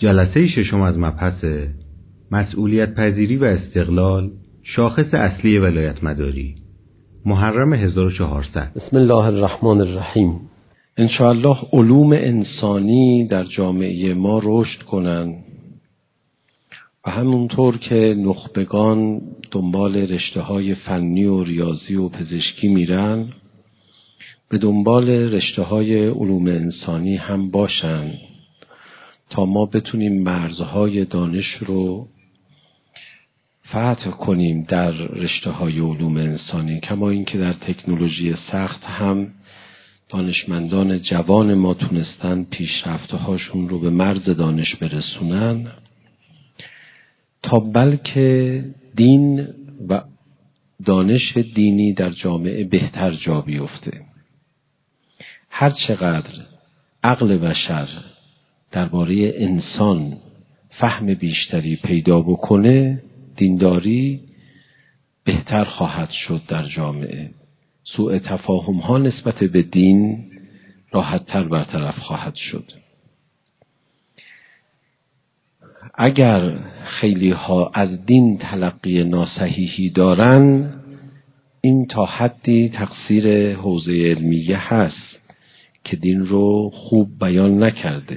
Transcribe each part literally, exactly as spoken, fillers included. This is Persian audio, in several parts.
جلسه ششم از مبحث مسئولیت پذیری و استقلال، شاخص اصلی ولایت مداری، محرم هزار و چهارصد. بسم الله الرحمن الرحیم. انشاءالله علوم انسانی در جامعه ما رشد کنند و همونطور که نخبگان دنبال رشته‌های فنی و ریاضی و پزشکی میرن، به دنبال رشته‌های علوم انسانی هم باشن تا ما بتونیم مرزهای دانش رو فتح کنیم در رشته‌های علوم انسانی. کما اینکه در تکنولوژی سخت هم دانشمندان جوان ما تونستن پیشرفت‌هاشون رو به مرز دانش برسونن تا بلکه دین و دانش دینی در جامعه بهتر جا بیفته. هر چقدر عقل بشر درباره انسان فهم بیشتری پیدا بکنه، دینداری بهتر خواهد شد در جامعه. سوء تفاهم ها نسبت به دین راحت تر برطرف خواهد شد. اگر خیلی ها از دین تلقی ناصحیحی دارن، این تا حدی تقصیر حوزه علمیه هست که دین رو خوب بیان نکرده،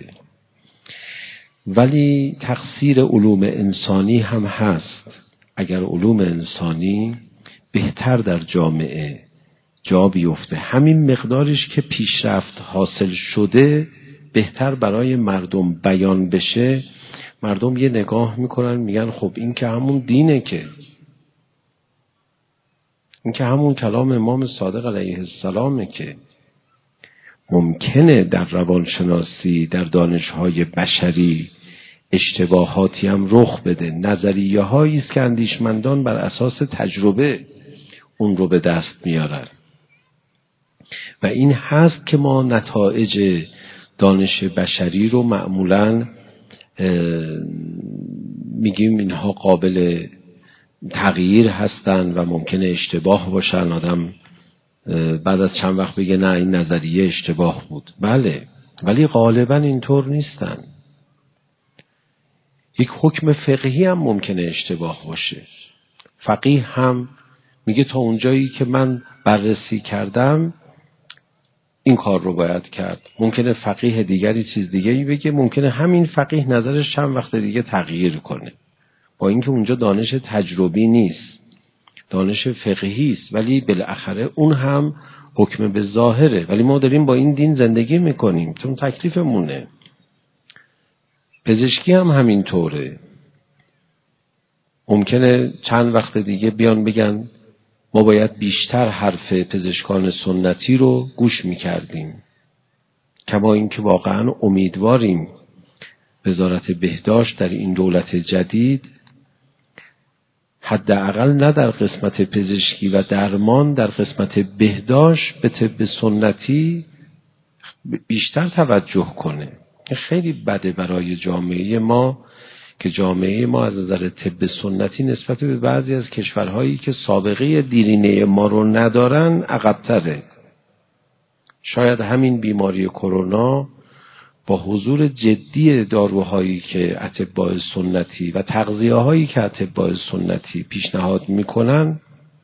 ولی تقصیر علوم انسانی هم هست. اگر علوم انسانی بهتر در جامعه جا بیفته، همین مقدارش که پیشرفت حاصل شده بهتر برای مردم بیان بشه، مردم یه نگاه میکنن میگن خب این که همون دینه، که این که همون کلام امام صادق علیه السلامه. که ممکنه در روانشناسی، در دانش‌های بشری اشتباهاتی هم رخ بده، نظریه هایی است که اندیشمندان بر اساس تجربه اون رو به دست میارن و این هست که ما نتایج دانش بشری رو معمولاً میگیم اینها قابل تغییر هستن و ممکنه اشتباه باشن. آدم بعد از چند وقت بگه نه این نظریه اشتباه بود. بله، ولی غالبا اینطور نیستن. یک حکم فقهی هم ممکنه اشتباه باشه. فقیه هم میگه تا اونجایی که من بررسی کردم این کار رو باید کرد. ممکنه فقیه دیگری چیز دیگری بگه، ممکنه همین فقیه نظرش چند وقت دیگه تغییر کنه، با اینکه اونجا دانش تجربی نیست، دانش فقهی است، ولی بالاخره اون هم حکم به ظاهره. ولی ما داریم با این دین زندگی میکنیم چون تکلیفمونه. پزشکی هم همین طوره. ممکنه چند وقت دیگه بیان بگن ما باید بیشتر حرف پزشکان سنتی رو گوش میکردیم. کما اینکه واقعا امیدواریم وزارت بهداشت در این دولت جدید حداقل نه در قسمت پزشکی و درمان، در قسمت بهداشت به طب سنتی بیشتر توجه کنه. خیلی بده برای جامعه ما که جامعه ما از نظر طب سنتی نسبت به بعضی از کشورهایی که سابقه دیرینه ما رو ندارن عقب‌تره. شاید همین بیماری کرونا با حضور جدی داروهایی که اطباء سنتی و تغذیه‌هایی که اطباء سنتی پیشنهاد میکنن،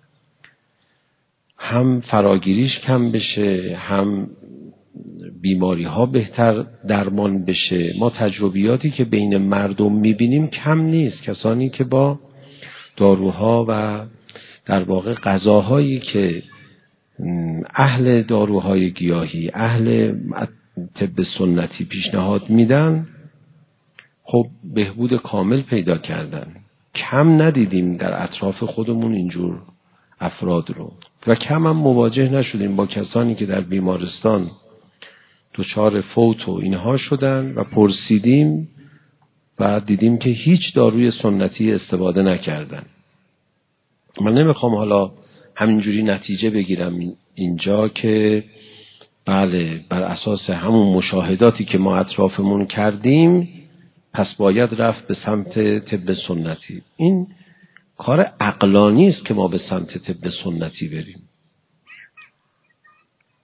هم فراگیریش کم بشه، هم بیماری ها بهتر درمان بشه. ما تجربیاتی که بین مردم میبینیم کم نیست. کسانی که با داروها و در واقع غذاهایی که اهل داروهای گیاهی، اهل طب سنتی پیشنهاد میدن، خب بهبود کامل پیدا کردن. کم ندیدیم در اطراف خودمون اینجور افراد رو و کم هم مواجه نشدیم با کسانی که در بیمارستان دچار فوت و اینها شدن و پرسیدیم و دیدیم که هیچ داروی سنتی استفاده نکردن. من نمیخوام حالا همینجوری نتیجه بگیرم اینجا که بله بر اساس همون مشاهداتی که ما اطرافمون کردیم پس باید رفت به سمت طب سنتی. این کار عقلانی است که ما به سمت طب سنتی بریم.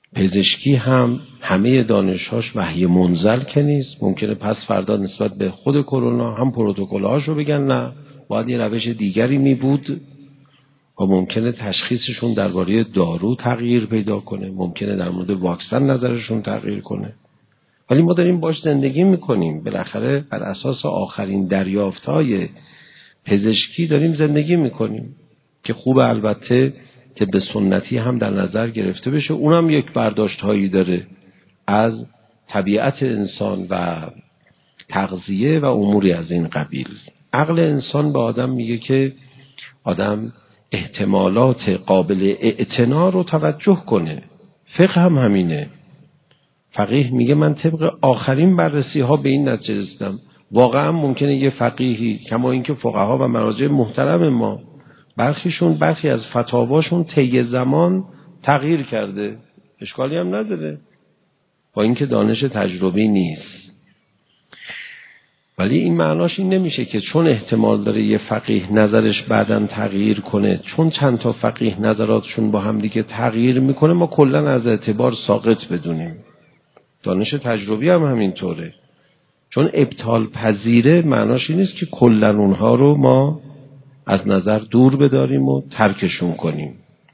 پزشکی هم همه دانشهاش وحی منزل که نیست. ممکنه پس فردا نسبت به خود کرونا هم پروتکل‌هاشو بگن نه، باید یه روش دیگری می بود و ممکنه تشخیصشون درباره دارو تغییر پیدا کنه، ممکنه در مورد واکسن نظرشون تغییر کنه، ولی ما داریم باش زندگی میکنیم. بالاخره بر اساس آخرین دریافت‌های پزشکی داریم زندگی میکنیم که خوب البته که به سنتی هم در نظر گرفته بشه. اونم یک برداشت هایی داره از طبیعت انسان و تغذیه و اموری از این قبیل. عقل انسان به آدم میگه که آدم احتمالات قابل اعتنا رو توجه کنه. فقه هم همینه. فقیه میگه من طبق آخرین بررسی ها به این نتیجه رسیدم. واقعا ممکنه یه فقیهی کما اینکه فقها و مراجع محترم ما برخیشون برخی از فتاواشون طی زمان تغییر کرده، اشکالی هم نداره، با اینکه دانش تجربی نیست. ولی این معناش این نمیشه که چون احتمال داره یه فقیه نظرش بعداً تغییر کنه، چون چند تا فقیه نظراتشون با هم دیگه تغییر میکنه ما کلاً از اعتبار ساقط بدونیم. دانش تجربی هم همینطوره. چون ابطال پذیره معناش این نیست که کلاً اونها رو ما از نظر دور بداریم و ترکشون کنیم.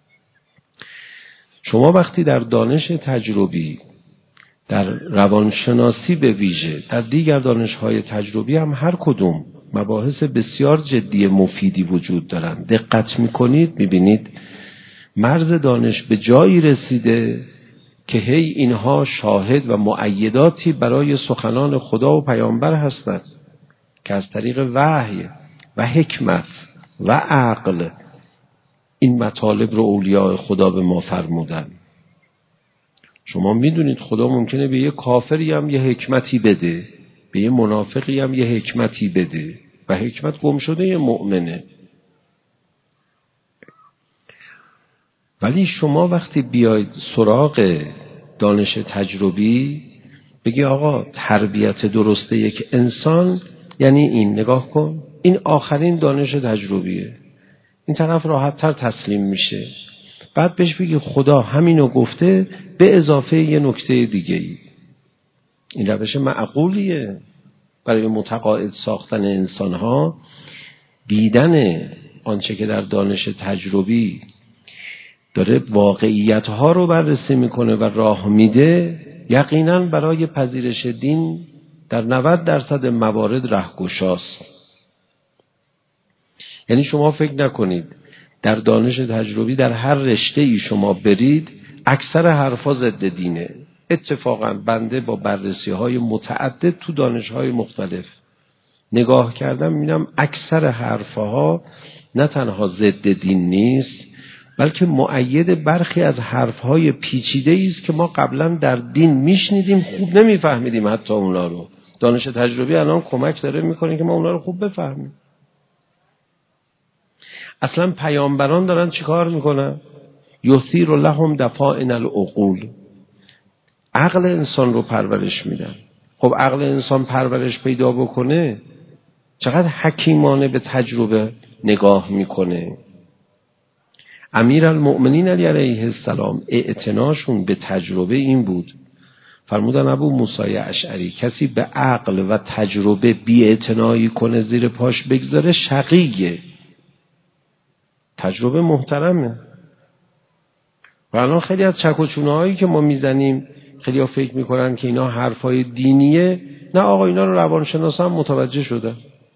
شما وقتی در دانش تجربی، در روانشناسی به ویژه، در دیگر دانش‌های تجربی هم هر کدوم مباحث بسیار جدی مفیدی وجود دارند، دقت می‌کنید می‌بینید مرز دانش به جایی رسیده که هی اینها شاهد و مؤیداتی برای سخنان خدا و پیامبر هستند که از طریق وحی و حکمت و عقل این مطالب رو اولیاء خدا به ما فرمودن. شما میدونید خدا ممکنه به یه کافری هم یه حکمتی بده، به یه منافقی هم یه حکمتی بده و حکمت گم شده یه مؤمنه. ولی شما وقتی بیاید سراغ دانش تجربی بگی آقا تربیت درسته یک انسان یعنی این، نگاه کن این آخرین دانش تجربیه، این طرف راحت تر تسلیم میشه. بعد بهش بگی خدا همینو گفته به اضافه یه نکته دیگه ای. این روش معقولیه برای متقاعد ساختن انسانها. دیدن آنچه که در دانش تجربی داره واقعیت ها رو بررسی میکنه و راه میده یقینا برای پذیرش دین در نود درصد موارد رهگشاست. یعنی شما فکر نکنید در دانش تجربی در هر رشته ای شما برید اکثر حرفا ضد دینه. اتفاقا بنده با بررسی های متعدد تو دانش های مختلف نگاه کردم میبینم اکثر حرفها نه تنها ضد دین نیست بلکه مؤید برخی از حرفهای پیچیده است که ما قبلا در دین میشنیدیم خوب نمیفهمیدیم. حتی اونا رو دانش تجربی الان کمک داره میکنه که ما اونا رو خوب بفهمیم. اصلا پیامبران دارن چیکار میکنن؟ یثیر لهم دفائن العقول، عقل انسان رو پرورش میدن. خب عقل انسان پرورش پیدا بکنه چقدر حکیمانه به تجربه نگاه میکنه. امیرالمؤمنین علی علیه السلام اعتناشون به تجربه این بود، فرمودن ابو موسی اشعری کسی به عقل و تجربه بی اعتنایی کنه زیر پاش بگذاره شقیه. تجربه محترمه. و الان خیلی از چک و چونه هایی که ما میزنیم خیلی ها فکر میکنن که اینا حرفای دینیه. نه آقا اینا رو روانشناس هم متوجه شده.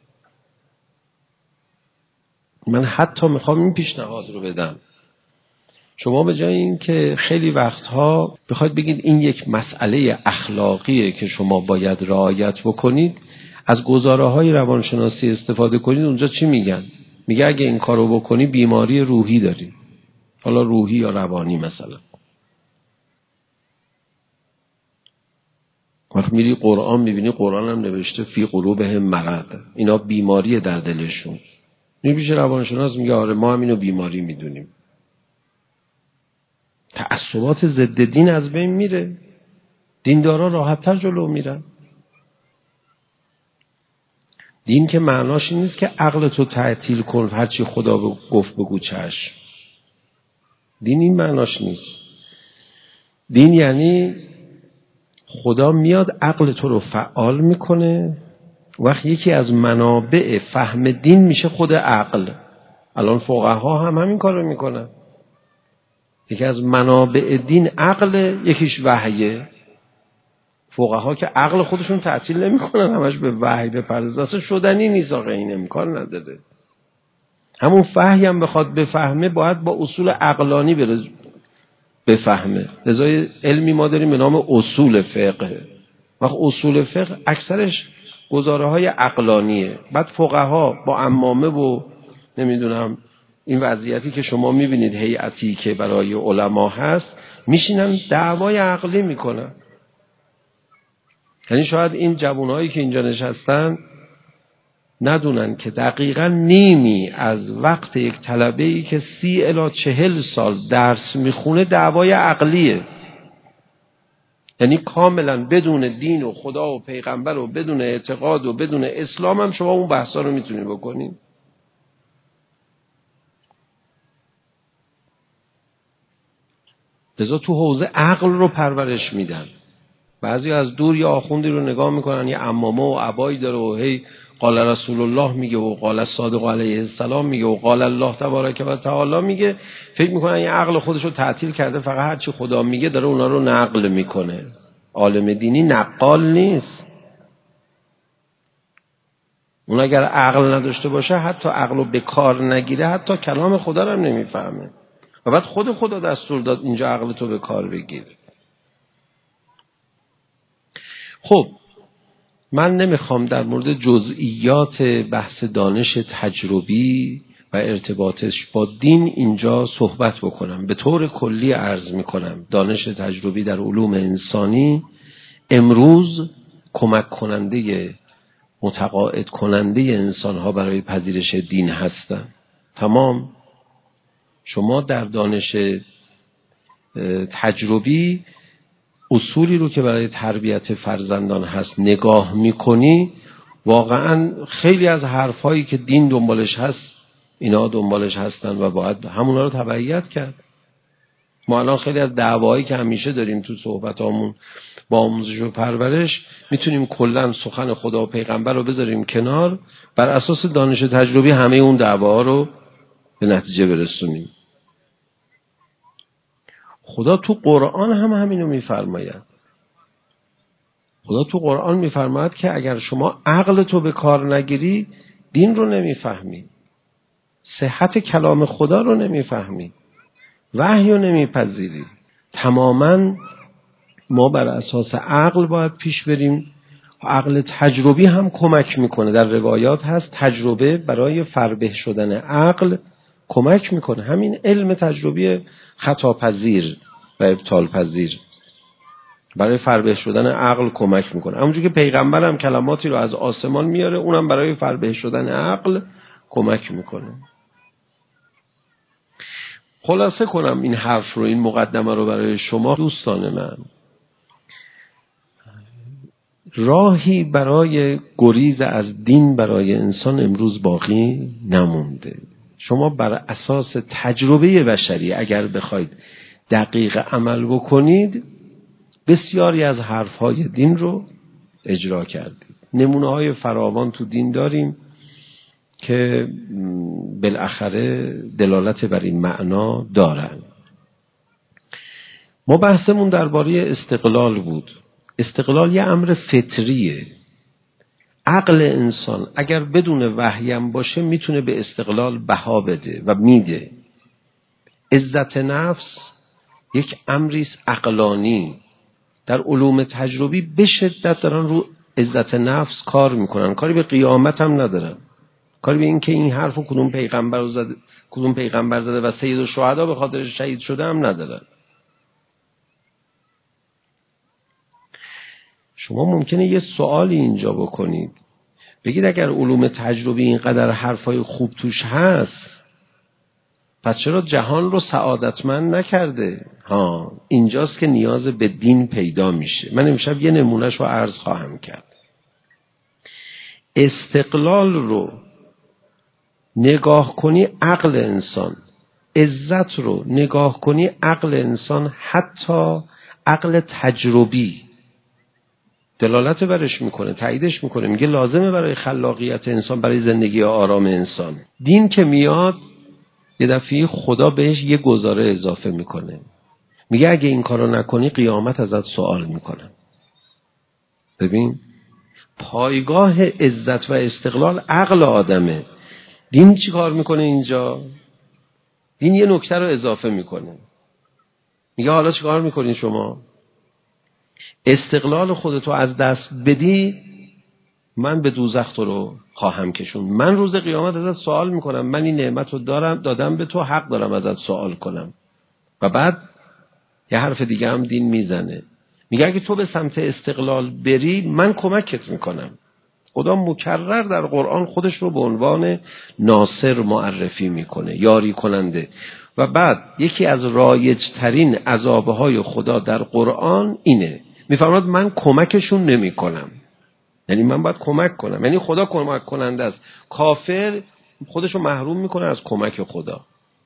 من حتی میخوام این پیشنهاد رو بدم، شما به جای این که خیلی وقتها بخواید بگید این یک مسئله اخلاقیه که شما باید رعایت بکنید، از گزاره های روانشناسی استفاده کنید. اونجا چی میگن؟ میگه اگه این کارو بکنی بیماری روحی داری، حالا روحی یا روانی مثلا. وقت میری قرآن میبینی قرآن هم نوشته فی قلوبهم مرض، اینا بیماریه در دلشون. میشه روانشناس میگه آره ما هم اینو بیماری میدونیم. تعصبات ضد دین از بین میره، دیندارا راحت‌تر جلو میرن. دین که معناش این نیست که عقل تو تعطیل کن هرچی خدا گفت بگو چشم. دین این معناش نیست. دین یعنی خدا میاد عقل تو رو فعال میکنه. وقت یکی از منابع فهم دین میشه خود عقل. الان فقها هم همین کارو میکنن. یکی از منابع دین عقل، یکیش وحیه. فقها که عقل خودشون تعطیل نمیکنن، همش به وحی بپردازن. اصلا شدنی نیست، آقا این امکان نداره. همون فحی هم بخواد بفهمه باید با اصول عقلانی بره بفهمه. لذا علمی ما داریم به نام اصول فقه. وقت اصول فقه اکثرش گزاره های عقلانیه. بعد فقها با عمامه و نمیدونم این وضعیتی که شما میبینید هیئتی که برای علما هست، میشینن دعوای عقلی میکنن. یعنی شاید این جوانهایی که اینجا نشستن ندونن که دقیقاً نیمی از وقت یک طلبه‌ای که سی الی چهل سال درس میخونه دعوای عقلیه. یعنی کاملا بدون دین و خدا و پیغمبر و بدون اعتقاد و بدون اسلام هم شما اون بحثا رو میتونید بکنید. لذا تو حوزه عقل رو پرورش میدن. بعضی از دور یا آخوندی رو نگاه میکنن، یه عمامه و عبایی داره و هی قال رسول الله میگه و قال الصادق علیه السلام میگه و قال الله تبارک و تعالی میگه، فکر میکنن یه عقل خودش رو تعطیل کرده، فقط هر چی خدا میگه داره اونا رو نقل میکنه. عالم دینی نقال نیست. اون اگر عقل نداشته باشه، حتی عقل رو به کار نگیره، حتی کلام خدا رو هم نمیفهمه. و بعد خود خدا دستور داد اینجا عقل تو به کار بگیر. خب من نمیخوام در مورد جزئیات بحث دانش تجربی و ارتباطش با دین اینجا صحبت بکنم. به طور کلی عرض میکنم دانش تجربی در علوم انسانی امروز کمک کننده، متقاعد کننده انسانها برای پذیرش دین هستن. تمام. شما در دانش تجربی اصولی رو که برای تربیت فرزندان هست نگاه میکنی، واقعا خیلی از حرفایی که دین دنبالش هست اینا دنبالش هستن و باید همونا رو تبعیت کرد. ما الان خیلی از دعوایی که همیشه داریم تو صحبتامون با آموزش و پرورش، میتونیم کلا سخن خدا و پیغمبر رو بذاریم کنار، بر اساس دانش تجربی همه اون دعواها رو به نتیجه برسونیم. خدا تو قرآن هم همینو میفرماید. خدا تو قرآن میفرماید که اگر شما عقل تو به کار نگیری دین رو نمیفهمی، صحت کلام خدا رو نمیفهمی، وحی رو نمیپذیری. تماما ما بر اساس عقل باید پیش بریم. عقل تجربی هم کمک میکنه. در روایات هست تجربه برای فربه شدن عقل کمک میکنه. همین علم تجربی خطاپذیر و ابطال پذیر برای فربه شدن عقل کمک میکنه. همونجوری که پیغمبر هم کلماتی رو از آسمان میاره، اونم برای فربه شدن عقل کمک میکنه. خلاصه کنم این حرف رو، این مقدمه رو برای شما دوستان من. راهی برای گریز از دین برای انسان امروز باقی نمونده. شما بر اساس تجربه بشری اگر بخواید دقیق عمل بکنید، بسیاری از حرفهای دین رو اجرا کردید. نمونه‌های فراوان تو دین داریم که بالاخره دلالت بر این معنا دارن. ما بحثمون درباره استقلال بود. استقلال یه امر فطریه. عقل انسان اگر بدون وحی هم باشه میتونه به استقلال بها بده و میده. عزت نفس یک امری است عقلانی. در علوم تجربی به شدت دارن رو عزت نفس کار میکنن. کاری به قیامت هم ندارن. کاری به این که این حرفو کدوم پیغمبر زده، کدوم پیغمبر زده و سید الشهدا به خاطر شهید شده هم ندارن. شما ممکنه یه سوالی اینجا بکنید، بگید اگر علوم تجربی اینقدر حرفای خوب توش هست، پس چرا جهان رو سعادتمند نکرده؟ ها، اینجاست که نیاز به دین پیدا میشه. من امشب یه نمونهش رو عرض خواهم کرد. استقلال رو نگاه کنی عقل انسان، عزت رو نگاه کنی عقل انسان، حتی عقل تجربی دلالت برش میکنه، تاییدش میکنه، میگه لازمه برای خلاقیت انسان، برای زندگی آرام انسان. دین که میاد یه دفعه خدا بهش یه گزاره اضافه میکنه، میگه اگه این کارو نکنی قیامت ازت سوال میکنم. ببین پایگاه عزت و استقلال عقل آدمه. دین چی کار میکنه اینجا؟ دین یه نکته رو اضافه میکنه، میگه حالا چی کار میکنی شما؟ استقلال خودتو از دست بدی، من به دوزخ تو رو خواهم کشون. من روز قیامت ازت سوال میکنم، من این نعمت رو دارم دادم به تو، حق دارم ازت سوال کنم. و بعد یه حرف دیگه هم دین میزنه، میگه اگه تو به سمت استقلال بری من کمکت میکنم. خدا مکرر در قرآن خودش رو به عنوان ناصر معرفی میکنه، یاری کننده. و بعد یکی از رایج ترین عذابهای خدا در قرآن اینه، میفرماد من کمکشون نمی کنم. یعنی من باید کمک کنم، یعنی خدا کمک کننده است. کافر خودش رو محروم میکنه از کمک خدا.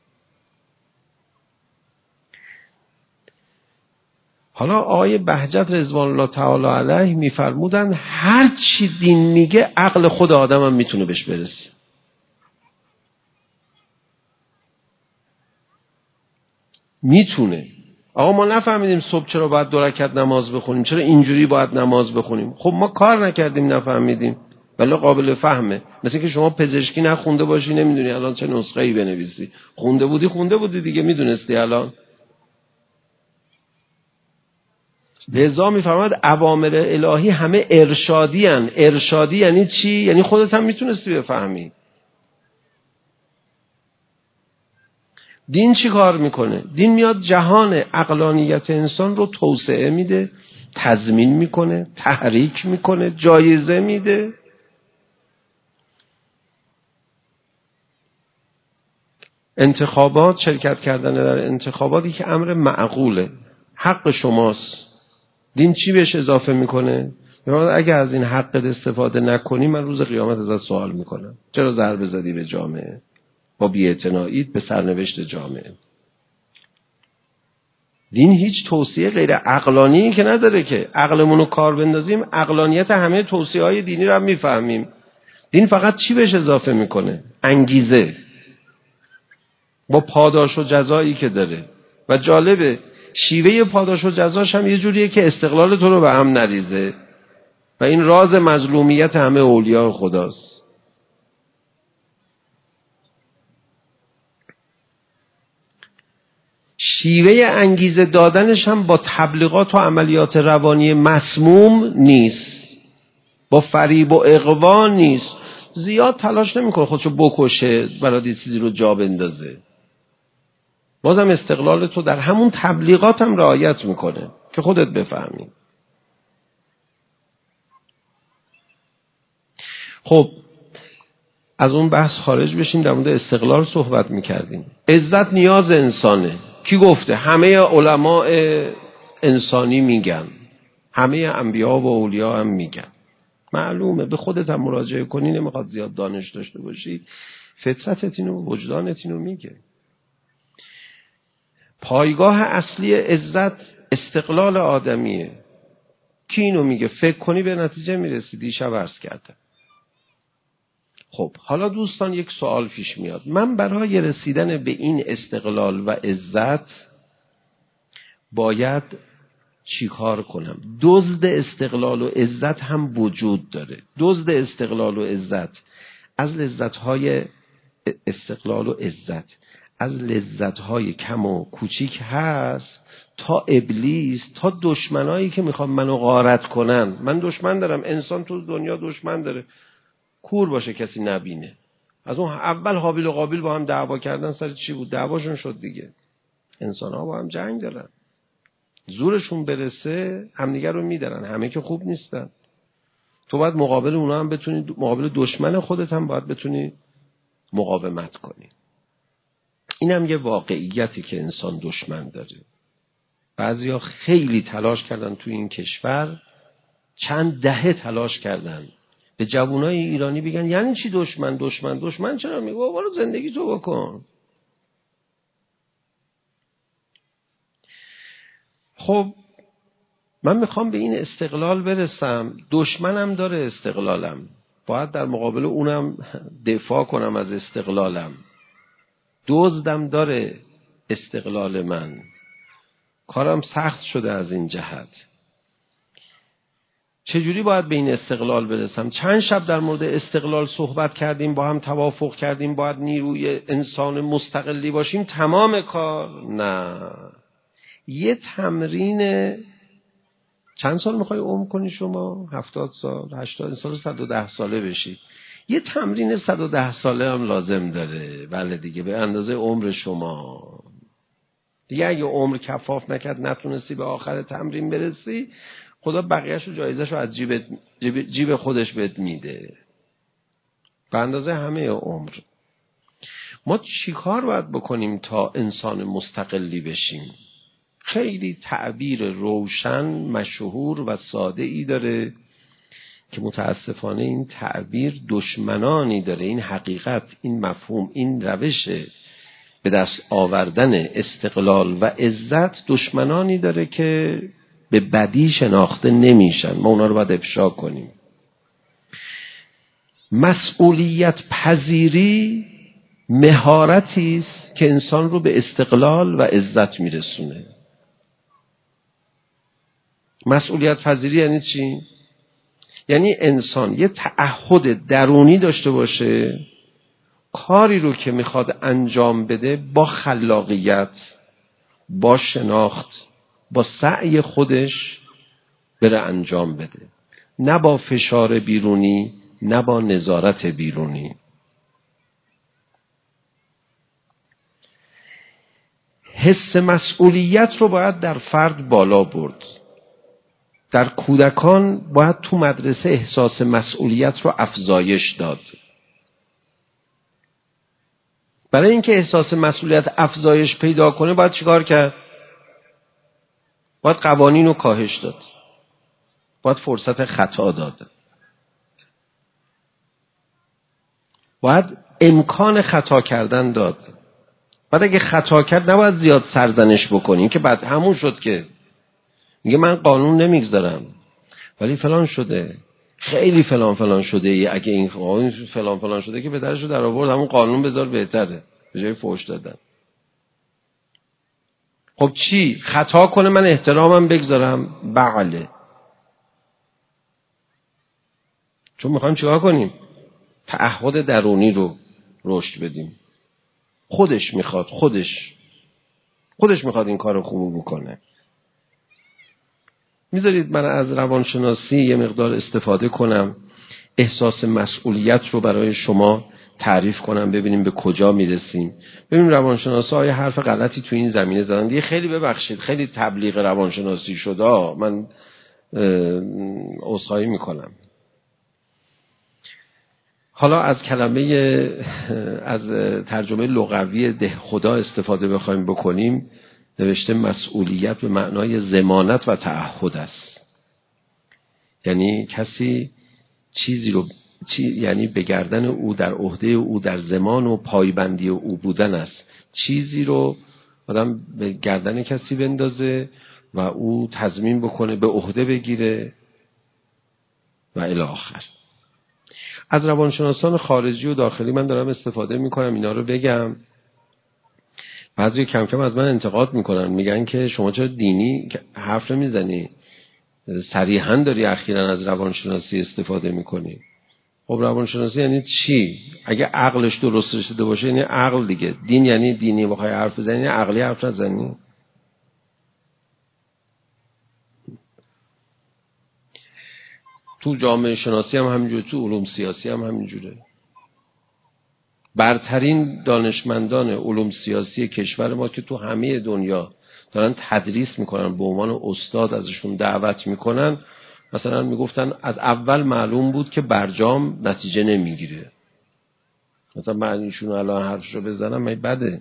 حالا آقای بهجت رضوان الله تعالی علیه میفرمودن هر چی دین میگه عقل خود آدم هم میتونه بهش برسه. میتونه. آقا ما نفهمیدیم صبح چرا باید دو رکعت نماز بخونیم، چرا اینجوری باید نماز بخونیم. خب ما کار نکردیم نفهمیدیم، ولی قابل فهمه. مثل که شما پزشکی نخونده باشی نمیدونی الان چه نسخه‌ای بنویسی، خونده بودی خونده بودی دیگه میدونستی الان. لذا میفرماد اوامر الهی همه ارشادی هن. ارشادی یعنی چی؟ یعنی خودت هم میتونستی بفهمی. دین چی کار میکنه؟ دین میاد جهان عقلانیت انسان رو توسعه میده، تضمین میکنه، تحریک میکنه، جایزه میده. انتخابات، شرکت کردن در انتخاباتی که امر معقوله، حق شماست. دین چی بهش اضافه میکنه؟ اگه از این حقت استفاده نکنی من روز قیامت ازت سوال میکنم، چرا ضربه زدی به جامعه؟ با بی‌اعتناییت به سرنوشت جامعه. دین هیچ توصیه غیر عقلانی که نداره که عقلمون رو کار بندازیم عقلانیت همه توصیه های دینی رو هم میفهمیم. دین فقط چی بهش اضافه میکنه؟ انگیزه، با پاداش و جزایی که داره. و جالبه شیوه پاداش و جزاش هم یه جوریه که استقلال تو رو به هم نریزه. و این راز مظلومیت همه اولیاء خداست. شیوه انگیزه دادنش هم با تبلیغات و عملیات روانی مسموم نیست، با فریب و اغوا نیست. زیاد تلاش نمیکنه خودشو بکشه برای چیزی رو جا بندازه. بازم استقلال تو در همون تبلیغات هم رعایت میکنه که خودت بفهمی. خب از اون بحث خارج بشیم، در مورد استقلال صحبت میکردیم. عزت نیاز انسانه. کی گفته؟ همه علماء انسانی میگن، همه انبیا و اولیا هم میگن. معلومه، به خودت هم مراجعه کنی، نمیخواد زیاد دانش داشته باشی، فطرتت اینو، وجدانت اینو میگه. پایگاه اصلی عزت استقلال آدمیه. کی اینو میگه؟ فکر کنی به نتیجه میرسی. دیشب عرض کردم. خب حالا دوستان یک سوال پیش میاد. من برای رسیدن به این استقلال و عزت باید چی کار کنم؟ دزد استقلال و عزت هم وجود داره. دزد استقلال و عزت از لذت‌های استقلال و عزت، از لذت‌های کم و کوچیک هست تا ابلیس، تا دشمنایی که میخوان منو غارت کنن. من دشمن دارم، انسان تو دنیا دشمن داره، کور باشه کسی نبینه. از اون اول حابیل و قابیل با هم دعوا کردن، سر چی بود؟ دعواشون شد دیگه. انسان ها با هم جنگ دارن، زورشون برسه همدیگه رو میدارن. همه که خوب نیستن. تو باید مقابل اونا هم بتونی، مقابل دشمن خودت هم باید بتونی مقاومت کنی. این هم یه واقعیتی که انسان دشمن داره. بعضیا خیلی تلاش کردن تو این کشور، چند دهه تلاش کردن به جوانای ایرانی بگن یعنی چی دشمن؟ دشمن دشمن چرا میگه؟ برو زندگی تو بکن. خب من میخوام به این استقلال برسم، دشمنم داره استقلالم، باید در مقابل اونم دفاع کنم از استقلالم. دزدم داره استقلال من، کارم سخت شده از این جهت. چجوری باید به این استقلال برسم؟ چند شب در مورد استقلال صحبت کردیم، با هم توافق کردیم باید نیروی انسان مستقلی باشیم. تمام کار؟ نه. یه تمرین. چند سال میخوای عمر کنی شما؟ هفتاد سال، هشتاد سال، صد و ده ساله بشید. یه تمرین صد و ده ساله هم لازم داره. بله دیگه، به اندازه عمر شما دیگه. اگه عمر کفاف نکرد، نتونستی به آخر تمرین برسی، خدا بقیه‌شو جایزه‌شو از جیب جیب, جیب خودش بهت میده، به اندازه همه عمر. ما چیکار باید بکنیم تا انسان مستقلی بشیم؟ خیلی تعبیر روشن، مشهور و ساده ای داره که متاسفانه این تعبیر دشمنانی داره. این حقیقت، این مفهوم، این روش به دست آوردن استقلال و عزت دشمنانی داره که به بدی شناخته نمیشن. ما اونا رو باید افشا کنیم. مسئولیت پذیری مهارتی است که انسان رو به استقلال و عزت میرسونه. مسئولیت پذیری یعنی چی؟ یعنی انسان یه تعهد درونی داشته باشه، کاری رو که میخواد انجام بده با خلاقیت، با شناخت، با سعی خودش بره انجام بده، نه با فشار بیرونی، نه با نظارت بیرونی. حس مسئولیت رو باید در فرد بالا برد. در کودکان باید تو مدرسه احساس مسئولیت رو افزایش داد. برای اینکه احساس مسئولیت افزایش پیدا کنه باید چیکار کرد؟ باید قوانین رو کاهش داد، باید فرصت خطا داد، باید امکان خطا کردن داد. بعد اگه خطا کرد نباید زیاد سرزنش بکنیم که بعد همون شد که میگه من قانون نمیگذارم ولی فلان شده، خیلی فلان فلان شده. اگه این فلان فلان شده که پدرشو در آورد، همون قانون بذار بهتره به جای فحش دادن. خب چی؟ خطا کنه من احترامم بگذارم؟ بله. چون میخوایم چیکار کنیم؟ تعهد درونی رو رشد بدیم. خودش میخواد، خودش خودش میخواد این کارو خوب بکنه. میذارید من از روانشناسی یه مقدار استفاده کنم، احساس مسئولیت رو برای شما تعریف کنم، ببینیم به کجا میرسیم. ببینیم روانشناسا های حرف غلطی تو این زمینه زدن. دیگه خیلی ببخشید، خیلی تبلیغ روانشناسی شده، من عذرخواهی میکنم. حالا از کلمه از ترجمه لغوی ده خدا استفاده بخوایم بکنیم، نوشته مسئولیت به معنای ضمانت و تعهد است. یعنی کسی چیزی رو چی، یعنی به گردن او، در عهده او، در ضمان و پایبندی او بودن است. چیزی رو آدم به گردن کسی بندازه و او تضمین بکنه، به عهده بگیره و الی آخر. از روانشناسان خارجی و داخلی من دارم استفاده میکنم اینا رو بگم. بعضی کم کم از من انتقاد میکنن، میگن که شما چرا دینی حرف میزنی، صریحا داری اخیراً از روانشناسی استفاده میکنی. خب روانشناسی یعنی چی؟ اگه عقلش درست رسیده باشه یعنی عقل دیگه. دین یعنی دینی بخوای حرف بزنی یعنی عقلی حرف نزنی. تو جامعه شناسی هم همینجوره، تو علوم سیاسی هم همینجوره. برترین دانشمندان علوم سیاسی کشور ما که تو همه دنیا دارن تدریس میکنن، به عنوان استاد ازشون دعوت میکنن، مثلا میگفتن از اول معلوم بود که برجام نتیجه نمیگیره. مثلا من ایشون الان حرفشو بزنم من بده.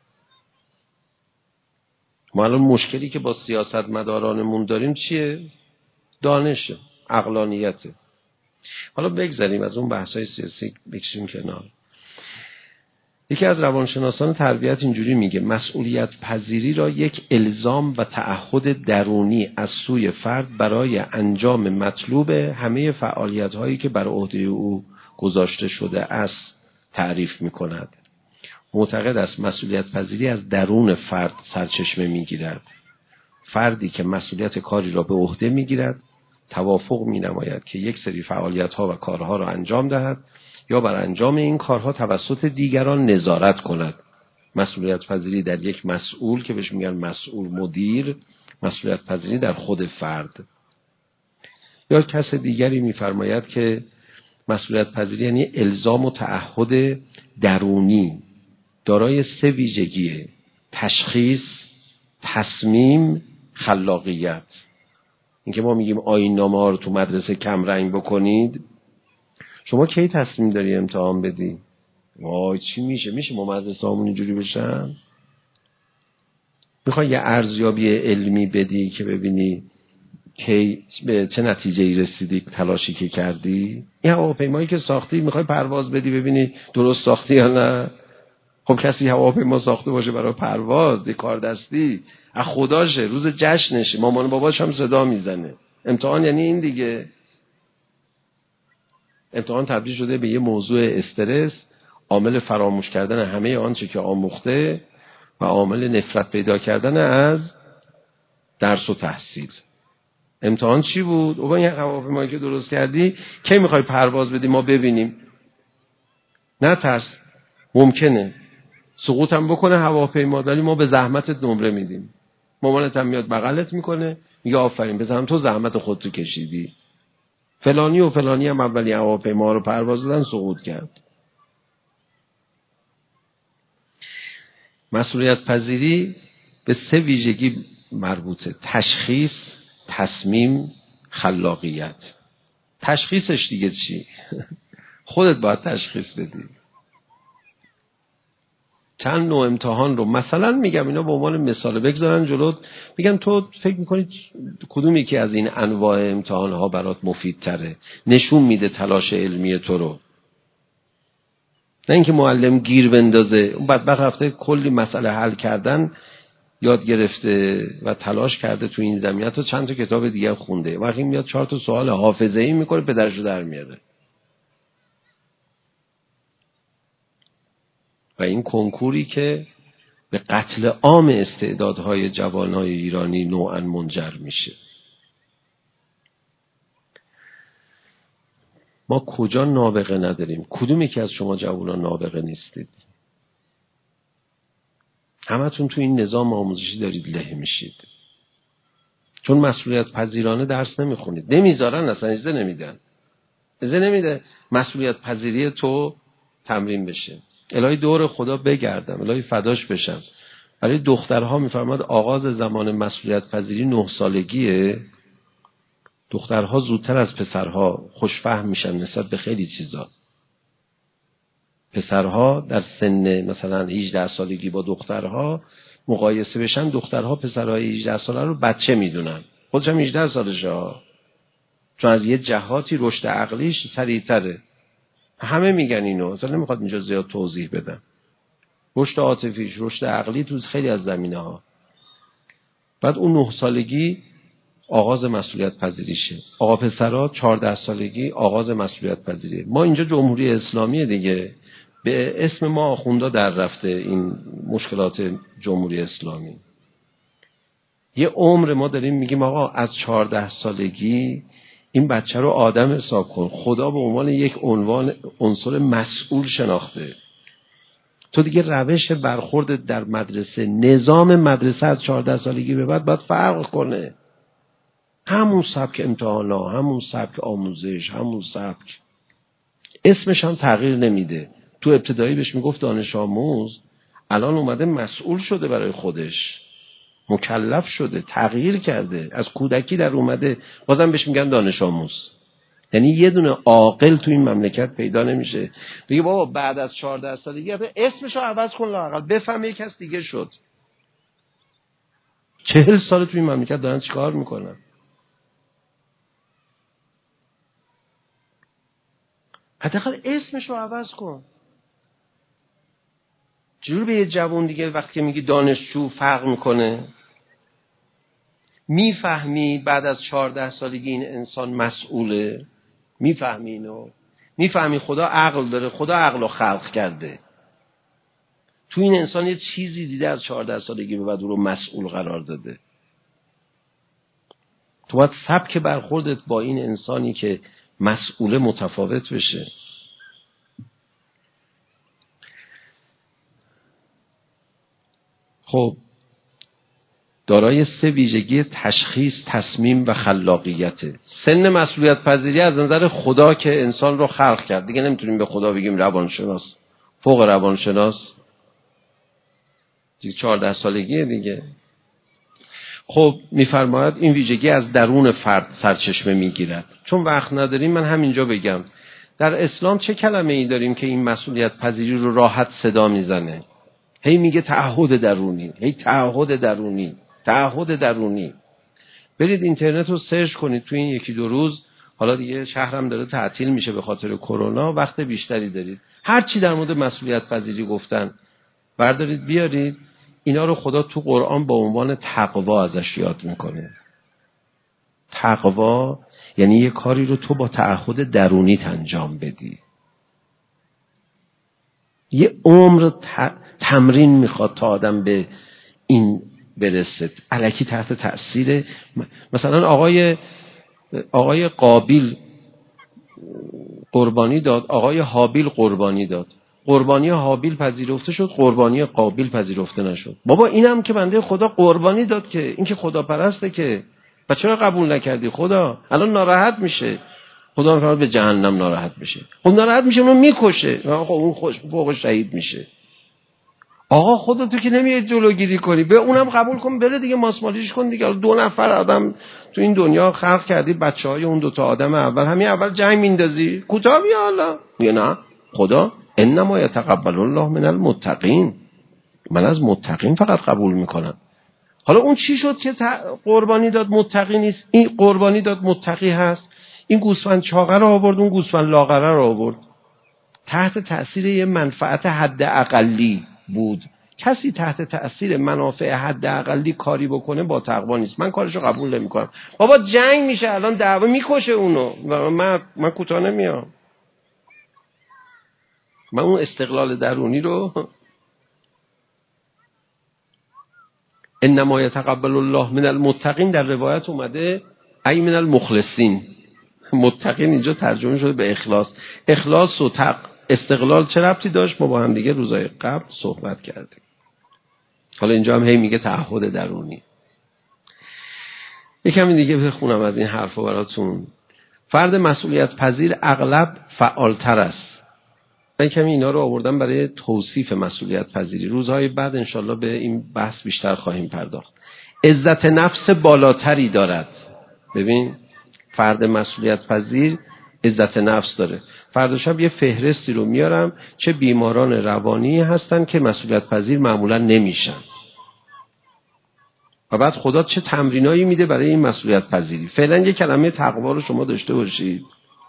ما الان مشکلی که با سیاستمدارانمون داریم چیه؟ دانشه، عقلانیته. حالا بگذاریم از اون بحثای سیاسی، بکشیم کنار. یکی از روانشناسان تربیت اینجوری میگه مسئولیت پذیری را یک الزام و تعهد درونی از سوی فرد برای انجام مطلوب همه فعالیت هایی که بر عهده او گذاشته شده است تعریف میکند. معتقد است مسئولیت پذیری از درون فرد سرچشمه میگیرد. فردی که مسئولیت کاری را به عهده میگیرد توافق مینماید که یک سری فعالیت ها و کارها را انجام دهد یا بر انجام این کارها توسط دیگران نظارت کند. مسئولیت پذیری در یک مسئول که بهش میگن مسئول مدیر، مسئولیت پذیری در خود فرد. یا کس دیگری میفرماید که مسئولیت پذیری یعنی الزام و تعهد درونی دارای سه ویژگیه: تشخیص، تصمیم، خلاقیت. اینکه ما میگیم آیین‌نامه ها رو تو مدرسه کم رنگ بکنید، شما کی تصمیم داری امتحان بدی؟ وای چی میشه؟ میشه ما مدرسه همون اینجوری بشن؟ میخوای یه ارزیابی علمی بدی که ببینی کی به چه نتیجه‌ای رسیدی، تلاشی که کردی؟ این هواپیمایی که ساختی میخوای پرواز بدی ببینی درست ساختی یا نه؟ خب کسی هواپیما ساخته باشه برای پرواز، دی کار دستی از خداشه، روز جشنشه، مامان و باباش هم صدا میزنه. امتحان یعنی این دیگه. امتحان تبدیل شده به یه موضوع استرس، عامل فراموش کردن همه آنچه که آموخته و عامل نفرت پیدا کردن از درس و تحصیل. امتحان چی بود؟ اوبا این هواپیمایی که درست کردی کی میخوای پرواز بدی ما ببینیم؟ نه ترس، ممکنه سقوط هم بکنه هواپیما، ولی ما به زحمتت نمره میدیم. مامانت هم میاد بغلت میکنه میگه آفرین بزنم تو زحمت خودت کشیدی. فلانی و فلانی هم اولی هواپیما رو پرواز دادن سقوط کرد. مسئولیت پذیری به سه ویژگی مربوطه: تشخیص، تصمیم، خلاقیت. تشخیصش دیگه چی؟ خودت باید تشخیص بدی. چند نوع امتحان رو مثلا میگم اینا به عنوان مثال بگذارن جلوت، میگن تو فکر میکنی کدوم یکی از این انواع امتحان ها برات مفید تره، نشون میده تلاش علمی تو رو. نه اینکه معلم گیر بندازه اون بدبخت رفته کلی مسئله حل کردن یاد گرفته و تلاش کرده تو این زمینه، تا چند تا کتاب دیگه خونده، وقتی میاد چهار تا سوال حافظه‌ای میکنه پدرشو در میاره. و این کنکوری که به قتل عام استعدادهای جوانهای ایرانی نوعاً منجر میشه. ما کجا نابغه نداریم؟ کدوم یکی از شما جوانان نابغه نیستید؟ همتون تو این نظام آموزشی دارید له میشید، چون مسئولیت پذیرانه درس نمیخونید. نمیذارن، اصلا اجازه نمیدن، اجازه نمیده مسئولیت پذیری تو تمرین بشه. الهی دور خدا بگردم، الهی فداش بشم. برای دخترها میفرماد آغاز زمان مسئولیت پذیری نه سالگیه. دخترها زودتر از پسرها خوشفهم میشن نسبت به خیلی چیزا. پسرها در سن مثلا هجده سالگی با دخترها مقایسه بشن، دخترها پسرهای هجده ساله رو بچه میدونن، خودشم هجده سالشه، چون از یه جهاتی رشد عقلیش سریعتره. همه میگن اینو، اصلا نمیخواد اینجا زیاد توضیح بدم. رشد عاطفیش، رشد عقلی تو خیلی از زمینه ها. بعد اون نه سالگی آغاز مسئولیت پذیریشه. آقا پسرها چهارده سالگی آغاز مسئولیت پذیریه. ما اینجا جمهوری اسلامی دیگه، به اسم ما آخوندا در رفته این مشکلات جمهوری اسلامی. یه عمر ما داریم میگیم آقا از چهارده سالگی این بچه رو آدم حساب کن. خدا به عنوان یک عنوان عنصر مسئول شناخته. تو دیگه روش برخورد در مدرسه، نظام مدرسه از چهارده سالگی به بعد باید فرق کنه. همون سبک امتحانا، همون سبک آموزش، همون سبک. اسمش هم تغییر نمیده. تو ابتدایی بهش میگفت دانش آموز، الان اومده مسئول شده برای خودش، مکلف شده، تغییر کرده، از کودکی در اومده، بازم بهش میگن دانش آموز. یعنی یه دونه عاقل تو این مملکت پیدا نمیشه بگه بابا بعد از چهارده سالگی اسمشو عوض کن لااقل بفهمه یک کس دیگه شد. چهل سال تو این مملکت دارن چیکار میکنن؟ حداقل اسمشو عوض کن. چجوری به یه جوان دیگه وقتی که میگی دانشجو فرق میکنه؟ میفهمی بعد از چهارده سالگی این انسان مسئوله؟ میفهمی اینو؟ میفهمی خدا عقل داره، خدا عقل رو خلق کرده، تو این انسان یه چیزی دیده از چهارده سالگی به بعد او رو مسئول قرار داده. تو باید سبک برخوردت با این انسانی که مسئول متفاوت بشه. خب دارای سه ویژگی تشخیص، تصمیم و خلاقیته. سن مسئولیت پذیری از نظر خدا که انسان رو خلق کرد، دیگه نمیتونیم به خدا بگیم روانشناس، فوق روانشناس، دیگه چهارده سالگیه دیگه. خب میفرماید این ویژگی از درون فرد سرچشمه میگیرد. چون وقت نداریم من همینجا بگم در اسلام چه کلمه ای داریم که این مسئولیت پذیری رو راحت صدا میزنه؟ هی میگه تعهد درونی، هی تعهد درونی، تعهد درونی. برید اینترنت رو سرچ کنید تو این یکی دو روز، حالا دیگه شهرم داره تعطیل میشه به خاطر کرونا، وقت بیشتری دارید، هر چی در مورد مسئولیت پذیری گفتن بردارید بیارید. اینا رو خدا تو قرآن با عنوان تقوا ازش یاد میکنه. تقوا یعنی یه کاری رو تو با تعهد درونیت انجام بدی. یه عمر ت... تمرین میخواد تا آدم به این برسه. الکی تحت تأثیر مثلا آقای آقای قابیل قربانی داد، آقای حابیل قربانی داد، قربانی حابیل پذیرفته شد، قربانی قابیل پذیرفته نشد. بابا اینم که بنده خدا قربانی داد که این که خدا پرسته که، و چرا قبول نکردی خدا؟ الان ناراحت میشه، خدا میخواد به جهنم ناراحت بشه. خب ناراحت میشه اونو میکشه، آقا اون خوش فوق شهید میشه. آقا خودتو که نمیاد جلوگیری کنی، به اونم قبول کن بره دیگه، ماسمالیش کن دیگه. دو نفر آدم تو این دنیا خلق کردی، بچهای اون دو تا آدم اول، همین اول جنگ میندازی، کوتاه بیا حالا. میگه نه خدا انما یتقبل الله من المتقین، من از متقین فقط قبول میکنم. حالا اون چی شد که قربانی داد متقی نیست، این قربانی داد متقی هست؟ این گوسفند چاقه رو آورد، اون گوسفند لاغره رو آورد، تحت تأثیر یه منفعت حد اقلی بود. کسی تحت تأثیر منافع حد اقلی کاری بکنه با تقوا نیست. من کارشو قبول نمیکنم. بابا جنگ میشه الان، دعوا میکشه اونو، من من کوتاه نمیام. من اون استقلال درونی رو انما یتقبل الله من المتقین در روایت اومده ای من المخلصین. متقین اینجا ترجمه شده به اخلاص. اخلاص و تق استقلال چه ربطی داشت؟ ما با هم دیگه روزای قبل صحبت کردیم. حالا اینجا هم هی میگه تعهد درونی. یکم دیگه بخونم از این حرفا براتون. فرد مسئولیت پذیر اغلب فعالتر است. من کمی اینا رو آوردم برای توصیف مسئولیت پذیری. روزهای بعد انشالله به این بحث بیشتر خواهیم پرداخت. عزت نفس بالاتری دارد. ببین فرد مسئولیت پذیر عزت نفس داره. فردا شب یه فهرستی رو میارم چه بیماران روانی هستن که مسئولیت پذیر معمولا نمیشن، و بعد خدا چه تمرینایی میده برای این مسئولیت پذیری. فعلا یه کلمه تقوا رو شما داشته باشید.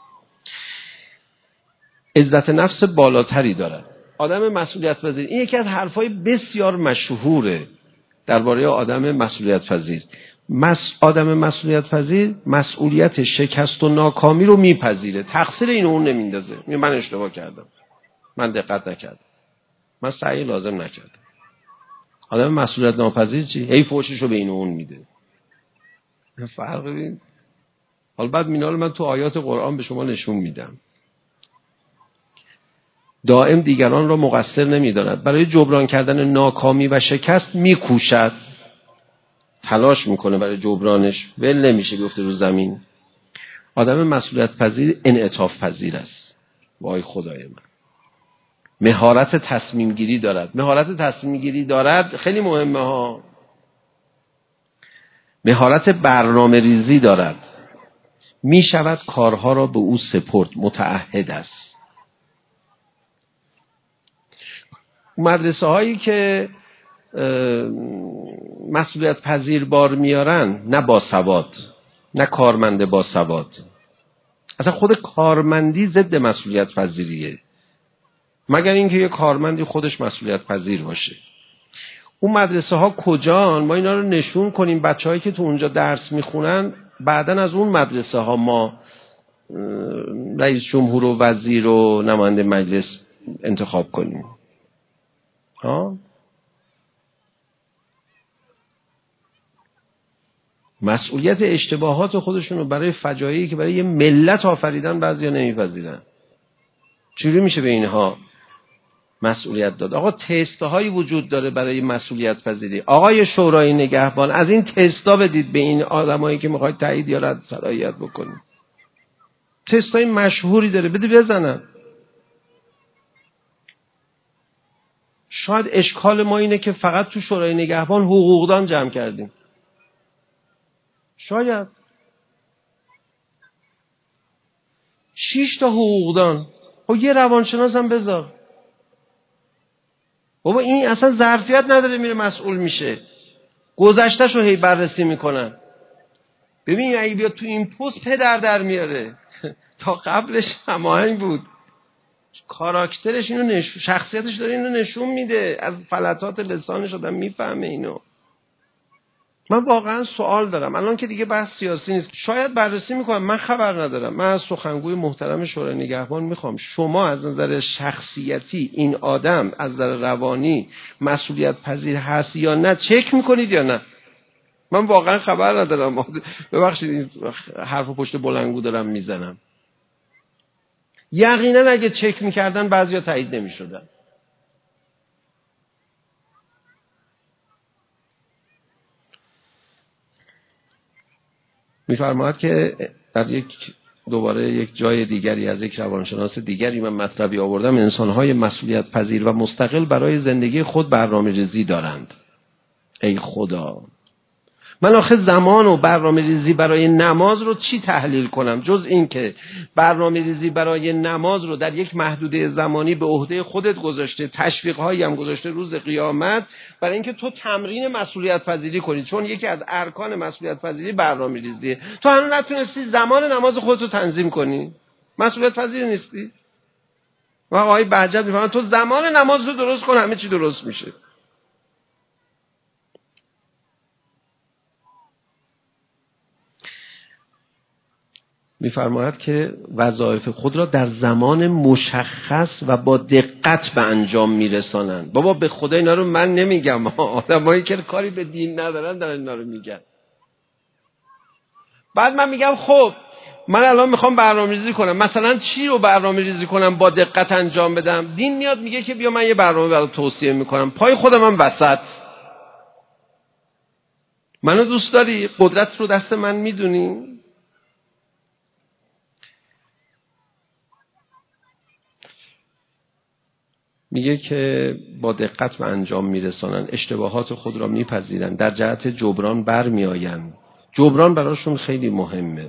عزت نفس بالاتری دارد آدم مسئولیت پذیر. این یکی از حرفای بسیار مشهوره درباره آدم مسئولیت پذیر. مس... آدم مسئولیت پذیر مسئولیت شکست و ناکامی رو میپذیره، تقصیر اینو اون نمیندازه. میگه من اشتباه کردم، من دقت نکردم، من سعی لازم نکردم. آدم مسئولیت ناپذیر چی؟ هی فوششو به اینو اون میده. فرق ببین. حالا بعد مینا رو من تو آیات قرآن به شما نشون میدم. دائم دیگران را مقصر نمیداند، برای جبران کردن ناکامی و شکست میکوشد، تلاش میکنه برای جبرانش، ول نمیشه بیفته رو زمین. آدم مسئولیت پذیر انعطاف پذیر است. وای خدای من. مهارت تصمیم گیری دارد. مهارت تصمیم گیری دارد خیلی مهمه ها. مهارت برنامه ریزی دارد. می شود کارها را به او سپرد، متعهد است. مدرسه هایی که مسئولیت پذیر بار میارن، نه با سواد، نه کارمند با سواد. اصلا خود کارمندی ضد مسئولیت پذیریه. مگر اینکه یه کارمندی خودش مسئولیت پذیر باشه. اون مدرسه ها کجان؟ ما اینا رو نشون کنیم بچه‌هایی که تو اونجا درس میخونن بعدن از اون مدرسه ها ما رئیس جمهور و وزیر و نماینده مجلس انتخاب کنیم. ها؟ مسئولیت اشتباهات خودشون رو برای فجایعی که برای یه ملت آفریدن بعضیا نمیپذیرن. چجوری میشه به اینها مسئولیت داد؟ آقا تست‌هایی وجود داره برای مسئولیت پذیری. آقای شورای نگهبان از این تستا بدید به این آدمایی که میخواید تایید یا رد صلاحیت بکنید. تستای مشهوری داره، بده بزنن. شاید اشکال ما اینه که فقط تو شورای نگهبان حقوقدان جمع کردیم. شاید شش تا حقوقدان و یه روانشناس هم بذار. بابا این اصلا ظرفیت نداره میره مسئول میشه. گذشته‌شو هی بررسی میکنن. ببین اگه بیاد تو این پست پدر در میاره. تا قبلش هماهنگ بود. کاراکترش اینو نشون، شخصیتش داره اینو نشون میده. از فلتات لسانش آدم میفهمه اینو. من واقعا سوال دارم. الان که دیگه بحث سیاسی نیست. شاید بررسی میکنم، من خبر ندارم. من از سخنگوی محترم شورای نگهبان میخوام شما از نظر شخصیتی این آدم از نظر روانی مسئولیت پذیر هست یا نه چک میکنید یا نه. من واقعا خبر ندارم. ببخشید این حرف پشت بلنگو دارم میزنم. یقینا اگه چک میکردن بعضیا تایید نمیشدن. میفرماید که در یک دوباره یک جای دیگری از یک روانشناس دیگری من مطلبی آوردم، انسان‌های مسئولیت پذیر و مستقل برای زندگی خود برنامه‌ریزی دارند. ای خدا، من آخه زمان و برنامه‌ریزی برای نماز رو چی تحلیل کنم جز این که برنامه‌ریزی برای نماز رو در یک محدوده زمانی به عهده خودت گذاشته، تشویق‌هایی هم گذاشته روز قیامت برای اینکه تو تمرین مسئولیت پذیری کنی، چون یکی از ارکان مسئولیت پذیری برنامه‌ریزیه. تو هنوز نتونستی زمان نماز خودت رو تنظیم کنی، مسئولیت پذیر نیستی. و آقای بهجت میفهمن تو زمان نماز رو درست کن همه چی درست میشه. می‌فرماید که وظایف خود را در زمان مشخص و با دقت به انجام می‌رسانند. بابا به خدا اینا رو من نمیگم، آدمایی که کاری به دین ندارن دارن اینا رو میگن. بعد من میگم خب من الان میخوام برنامه‌ریزی کنم، مثلا چی رو برنامه‌ریزی کنم با دقت انجام بدم؟ دین میاد میگه که بیا من یه برنامه برات توصیه میکنم، پای خودم هم وسط. منو دوست داری؟ قدرت رو دست من میدونی؟ میگه که با دقت به انجام میرسانن، اشتباهات خود را میپذیرن، در جهت جبران برمیآیند. جبران براشون خیلی مهمه.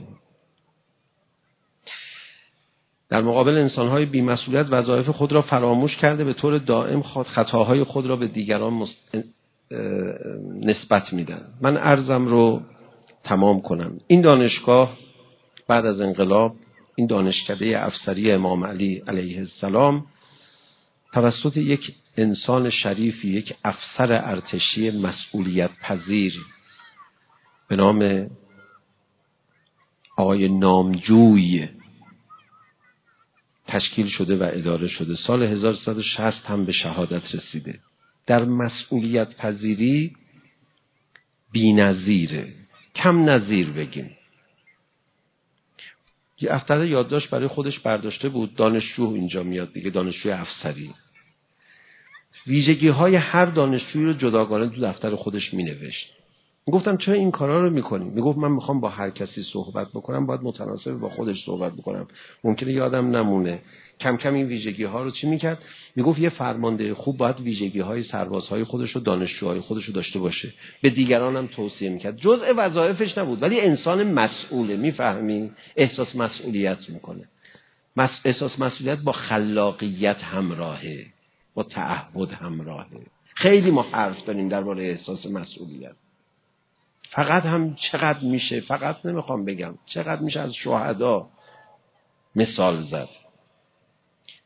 در مقابل انسان‌های بی‌مسئولیت وظایف خود را فراموش کرده به طور دائم خطاهای خود را به دیگران مست... نسبت میدن. من عرضم رو تمام کنم. این دانشگاه بعد از انقلاب، این دانشکده افسری امام علی علیه السلام توسط یک انسان شریفی، یک افسر ارتشی مسئولیت پذیر به نام آقای نامجوی تشکیل شده و اداره شده. سال هزار و سیصد و شصت هم به شهادت رسیده. در مسئولیت پذیری بی‌نظیره، کم نظیر بگیم. یه دفتر یادداشت برای خودش برداشته بود، دانشجو اینجا میاد دیگه، دانشجوی افسری. ویژگی های هر دانشجویی رو جداگانه تو دفتر خودش می نوشت. گفتم چرا این کارا رو میکنی؟ میگفت من میخوام با هر کسی صحبت بکنم باید متناسب با خودش صحبت بکنم، ممکنه یادم نمونه. کم کم این ویژگی ها رو چی میکرد؟ میگفت یه فرمانده خوب باید ویژگی های سربازهای خودش و دانشجوهای خودش رو داشته باشه، به دیگران هم توصیه میکرد. جزء وظایفش نبود ولی انسان مسئوله، میفهمی؟ احساس مسئولیت میکنه. مس... احساس مسئولیت با خلاقیت همراهه، با تعهد همراهه. خیلی ما حرف داریم درباره احساس مسئولیت. فقط هم چقدر میشه، فقط نمیخوام بگم چقدر میشه از شهدا مثال زد.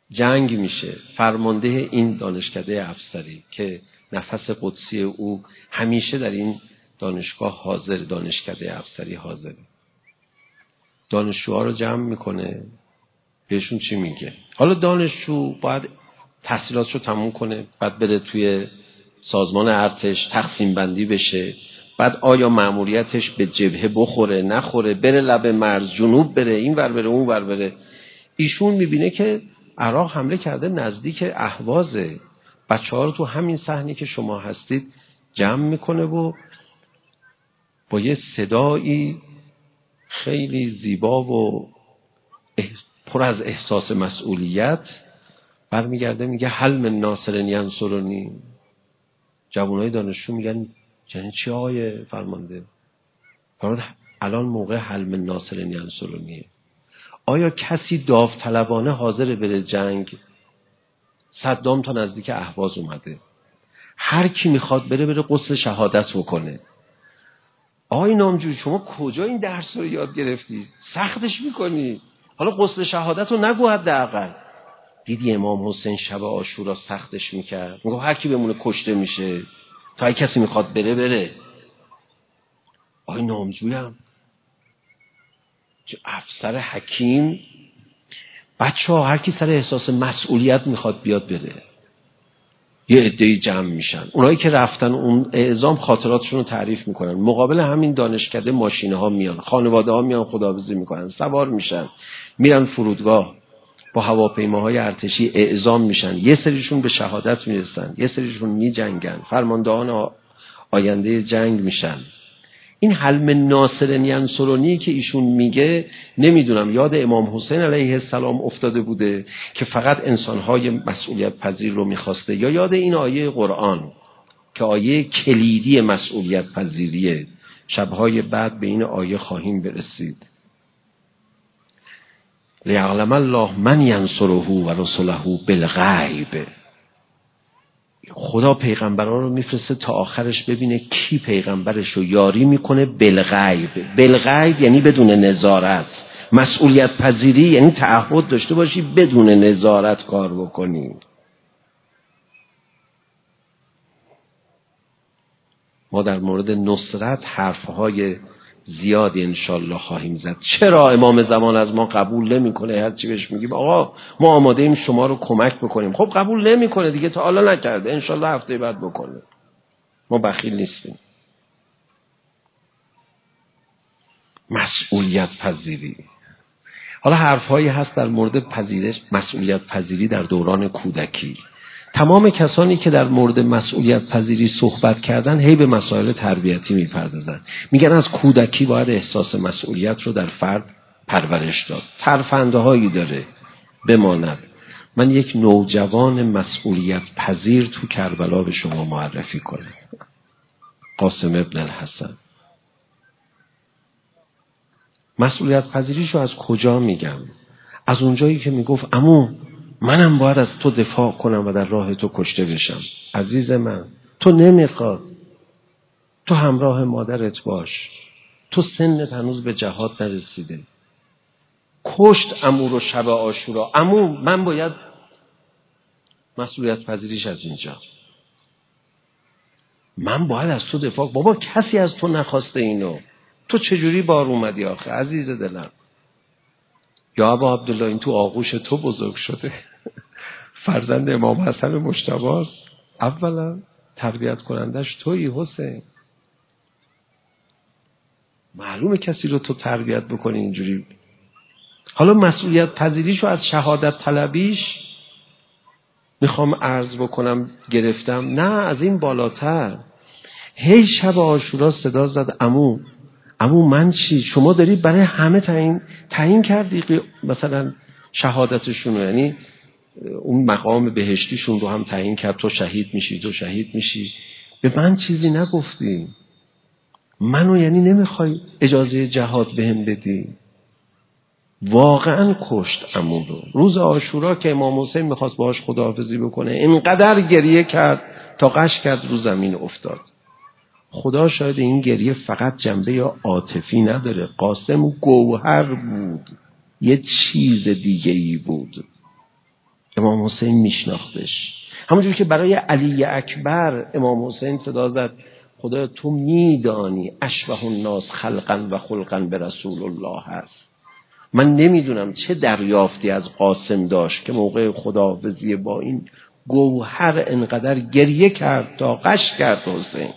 جنگ میشه. فرمانده این دانشکده افسری که نفس قدسی او همیشه در این دانشگاه حاضر، دانشکده افسری حاضره. دانشجوها رو جمع میکنه، بهشون چی میگه؟ حالا دانشجو باید تحصیلاتشو تموم کنه، بعد بره توی سازمان ارتش تقسیم بندی بشه، بعد آیا مأموریتش به جبهه بخوره نخوره، بره لب مرز، جنوب بره، این ور بره اون ور بره. ایشون میبینه که عراق حمله کرده نزدیک اهوازه، بچه ها رو تو همین صحنه که شما هستید جمع میکنه و با یه صدایی خیلی زیبا و پر از احساس مسئولیت برمیگرده میگه هل من ناصر ینصرنی. جوانای دانشجو میگن یعنی چی آقای فرمانده؟ فرمانده الان موقع هل من ناصر ینصرنیه. آیا کسی داوطلبانه حاضر بره جنگ؟ صدام تا نزدیک اهواز اومده، هر کی میخواد بره بره غسل شهادت بکنه. آقای نامجوی شما کجا این درس رو یاد گرفتی؟ سختش میکنی. حالا غسل شهادت رو نگو حداقل. دیدی امام حسین شب عاشورا سختش میکرد، میگه هر کی بمونه کشته میشه، تا هر کسی میخواد بره بره. آقای نامجوی هم چه افسر حکیم، بچه ها هر کی سر احساس مسئولیت میخواد بیاد بره. یه عده‌ای جمع میشن، اونایی که رفتن اون اعزام خاطراتشون رو تعریف میکنن، مقابل همین دانشکده ماشینه ها میان، خانواده ها میان خداحافظی میکنن، سوار میشن میرن فرودگاه، با هواپیماهای ارتشی اعزام میشن. یه سریشون به شهادت میرسن، یه سریشون میجنگن، فرماندهان آینده جنگ میشن. این حلم ناصر ینصرنی که ایشون میگه، نمیدونم یاد امام حسین علیه السلام افتاده بوده که فقط انسانهای مسئولیت پذیر رو میخواسته، یا یاد این آیه قرآن که آیه کلیدی مسئولیت پذیریه. شبهای بعد به این آیه خواهیم برسید. لیعلم الله من ینصره و رسله بالغیب. خدا پیغمبران رو میفرسته تا آخرش ببینه کی پیغمبرش رو یاری میکنه بالغیب. بالغیب یعنی بدون نظارت. مسئولیت پذیری یعنی تعهد داشته باشی بدون نظارت کار بکنی. ما در مورد نصرت حرفهای زیادی انشالله خواهیم زد. چرا امام زمان از ما قبول نمیکنه؟ هر چی بهش میگیم آقا ما آماده ایم شما رو کمک بکنیم، خب قبول نمیکنه دیگه، تا حالا نکرده، انشالله هفته بعد بکنه. ما بخیل نیستیم. مسئولیت پذیری. حالا حرفهایی هست در مورد پذیرش مسئولیت پذیری در دوران کودکی. تمام کسانی که در مورد مسئولیت پذیری صحبت کردن هی به مسائل تربیتی میپردازن. میگن از کودکی باید احساس مسئولیت رو در فرد پرورش داد. ترفنده هایی داره بماند. من یک نوجوان مسئولیت پذیر تو کربلا به شما معرفی کنم. قاسم ابن الحسن. مسئولیت پذیریشو از کجا میگم؟ از اونجایی که میگفت عمو منم باید از تو دفاع کنم و در راه تو کشته بشم. عزیز من تو نمیخواد، تو همراه مادرت باش، تو سنت هنوز به جهاد نرسیده. کشت عمو رو شب عاشورا. عمو من باید. مسئولیت پذیریش از اینجا، من باید از تو دفاع. بابا کسی از تو نخواسته اینو، تو چجوری بار اومدی آخه عزیز دلم؟ یا ابا عبدالله این تو آغوش تو بزرگ شده. فرزند امام حسن مجتبی است. اولا تربیت کنندش تویی حسین. معلومه کسی رو تو تربیت بکنی اینجوری. حالا مسئولیت پذیریشو از شهادت طلبیش میخوام عرض بکنم گرفتم، نه از این بالاتر. هی شب عاشورا صدا زد عمو عمو من چی؟ شما داری برای همه تعیین تعیین کردی مثلا شهادتشون، یعنی اون مقام بهشتیشون رو هم تعیین کرد، تو شهید میشی تو شهید میشی، به من چیزی نگفتی؟ منو یعنی نمیخوای اجازه جهاد بهم بدی؟ واقعا کشت عمو رو. روز عاشورا که امام حسین میخواست باهاش خداحافظی بکنه اینقدر گریه کرد تا غش کرد رو زمین افتاد. خدا شاید این گریه فقط جنبه عاطفی نداره. قاسم گوهر بود، یه چیز دیگه ای بود. امام حسین میشناختش. همونجور که برای علی اکبر امام حسین صدا زد خدا تو میدانی اشبه الناس خلقا و خلقا به رسول الله هست. من نمیدونم چه دریافتی از قاسم داشت که موقع خداحافظی با این گوهر انقدر گریه کرد تا غش کرد حسین.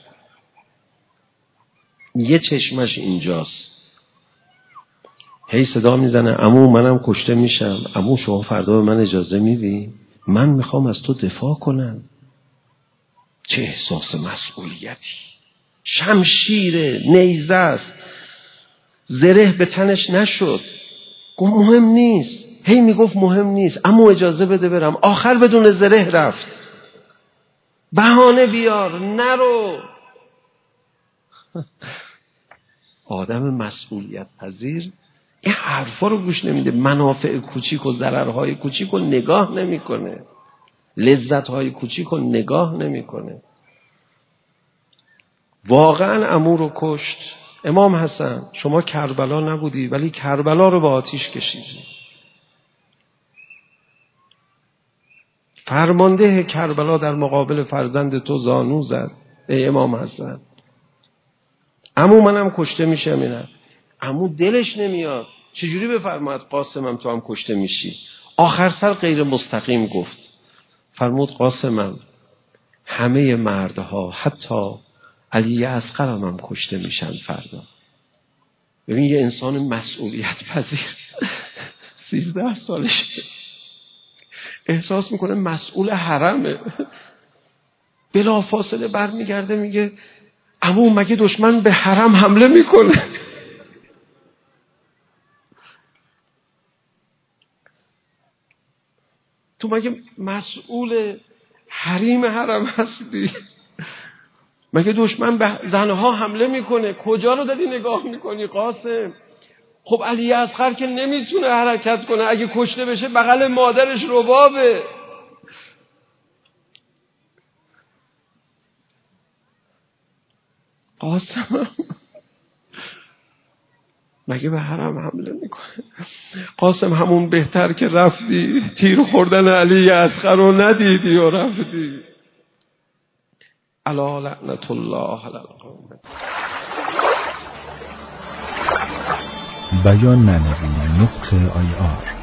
یه چشمش اینجاست، هی صدا میزنه عمو منم کشته میشم، عمو شما فردا به من اجازه میدی؟ من میخوام از تو دفاع کنم. چه احساس مسئولیتی، شمشیر نیزه است، زره به تنش نشد، گفت مهم نیست، هی میگفت مهم نیست، عمو اجازه بده برم. آخر بدون زره رفت، بهانه بیار نرو. آدم مسئولیت پذیر این حرفا رو گوش نمیده، منافع کوچیک و ضررهای کوچیک رو نگاه نمیکنه، لذتهای کوچیک رو نگاه نمیکنه. واقعا عمو رو کشت. امام حسن شما کربلا نبودی ولی کربلا رو به آتیش کشیدی. فرمانده کربلا در مقابل فرزند تو زانو زد. ای امام حسن عمو منم کشته میشم. اینه عمو دلش نمیاد، چجوری بفرماد قاسمم تو هم کشته میشی؟ آخر سر غیر مستقیم گفت، فرمود قاسمم همه مردها حتی علی اصغرم هم کشته میشن فردا. ببین یه انسان مسئولیت پذیر سیزده سالشه احساس میکنه مسئول حرمه، بلا فاصله بر میگرده میگه عمو مگه دشمن به حرم حمله میکنه؟ تو مگه مسئول حریم حرم هستی؟ مگه دشمن به زنها حمله میکنه؟ کجا رو دادی نگاه میکنی قاسم؟ خب علی اصغر که نمیتونه حرکت کنه، اگه کشته بشه بغل مادرش ربابه. قاسم مگه به حرم حمله میکنه؟ قاسم همون بهتر که رفتی تیر خوردن علی اصغر رو ندیدی و رفتی. الا لعنت الله علی القوم. بیان معنوی نقطه آی آر